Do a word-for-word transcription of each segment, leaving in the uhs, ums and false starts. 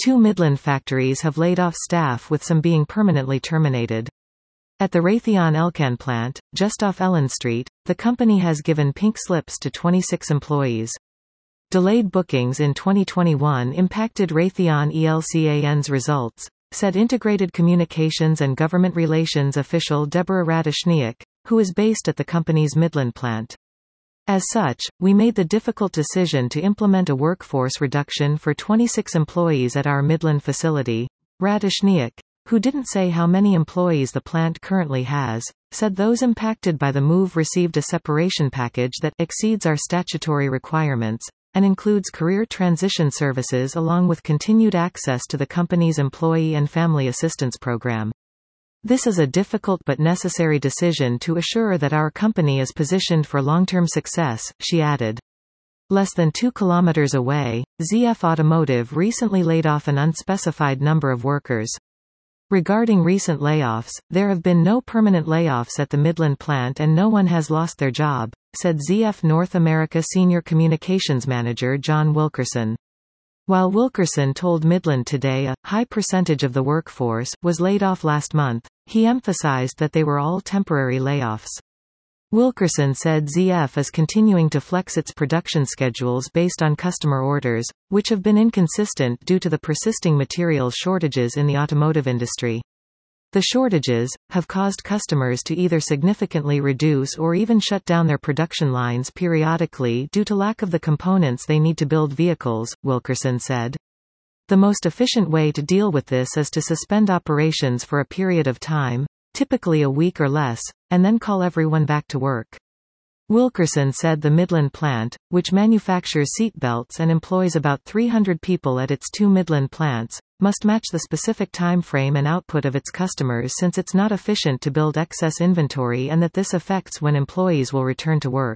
Two Midland factories have laid off staff, with some being permanently terminated. At the Raytheon Elkan plant, just off Ellen Street, the company has given pink slips to twenty-six employees. Delayed bookings in twenty twenty-one impacted Raytheon Elkan's results, said Integrated Communications and Government Relations official Deborah Radishniak, who is based at the company's Midland plant. As such, we made the difficult decision to implement a workforce reduction for twenty-six employees at our Midland facility. Radishniak, who didn't say how many employees the plant currently has, said those impacted by the move received a separation package that exceeds our statutory requirements, and includes career transition services along with continued access to the company's Employee and Family Assistance Program. This is a difficult but necessary decision to assure that our company is positioned for long-term success, she added. Less than two kilometers away, Z F Automotive recently laid off an unspecified number of workers. Regarding recent layoffs, there have been no permanent layoffs at the Midland plant and no one has lost their job, said Z F North America Senior Communications Manager John Wilkerson. While Wilkerson told Midland Today a high percentage of the workforce was laid off last month, he emphasized that they were all temporary layoffs. Wilkerson said Z F is continuing to flex its production schedules based on customer orders, which have been inconsistent due to the persisting materials shortages in the automotive industry. The shortages have caused customers to either significantly reduce or even shut down their production lines periodically due to lack of the components they need to build vehicles, Wilkerson said. The most efficient way to deal with this is to suspend operations for a period of time, typically a week or less, and then call everyone back to work. Wilkerson said the Midland plant, which manufactures seat belts and employs about three hundred people at its two Midland plants, must match the specific time frame and output of its customers since it's not efficient to build excess inventory and that this affects when employees will return to work.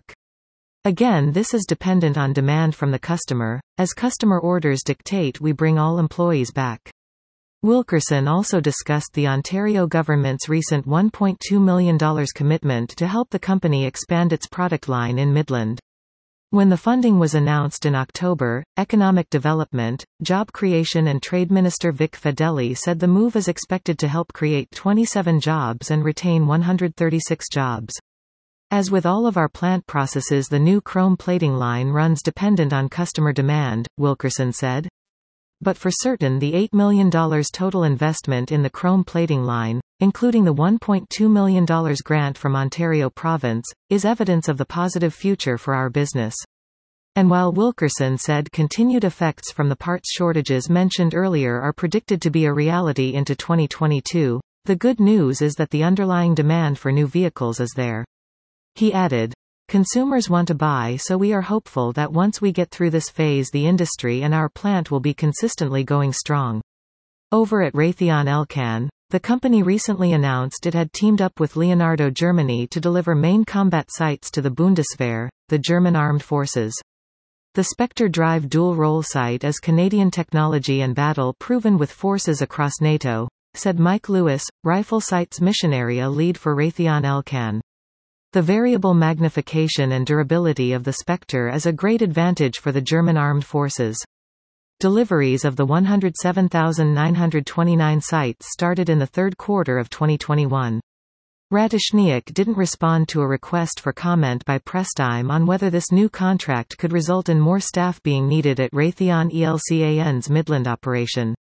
Again, this is dependent on demand from the customer. As customer orders dictate, we bring all employees back. Wilkerson also discussed the Ontario government's recent one point two million dollars commitment to help the company expand its product line in Midland. When the funding was announced in October, Economic Development, Job Creation and Trade Minister Vic Fedeli said the move is expected to help create twenty-seven jobs and retain one hundred thirty-six jobs. As with all of our plant processes, the new chrome plating line runs dependent on customer demand, Wilkerson said. But for certain, the eight million dollars total investment in the chrome plating line, including the one point two million dollars grant from Ontario Province, is evidence of the positive future for our business. And while Wilkerson said continued effects from the parts shortages mentioned earlier are predicted to be a reality into twenty twenty-two, the good news is that the underlying demand for new vehicles is there. He added, "Consumers want to buy, so we are hopeful that once we get through this phase the industry and our plant will be consistently going strong." Over at Raytheon Elkan, the company recently announced it had teamed up with Leonardo Germany to deliver main combat sights to the Bundeswehr, the German armed forces. The Spectre Drive dual-role sight is Canadian technology and battle-proven with forces across NATO, said Mike Lewis, Rifle Sights Mission Area lead for Raytheon Elkan. The variable magnification and durability of the Spectre is a great advantage for the German armed forces. Deliveries of the one hundred seven thousand nine hundred twenty-nine sights started in the third quarter of twenty twenty-one. Radishniak didn't respond to a request for comment by Presstime on whether this new contract could result in more staff being needed at Raytheon Elkan's Midland operation.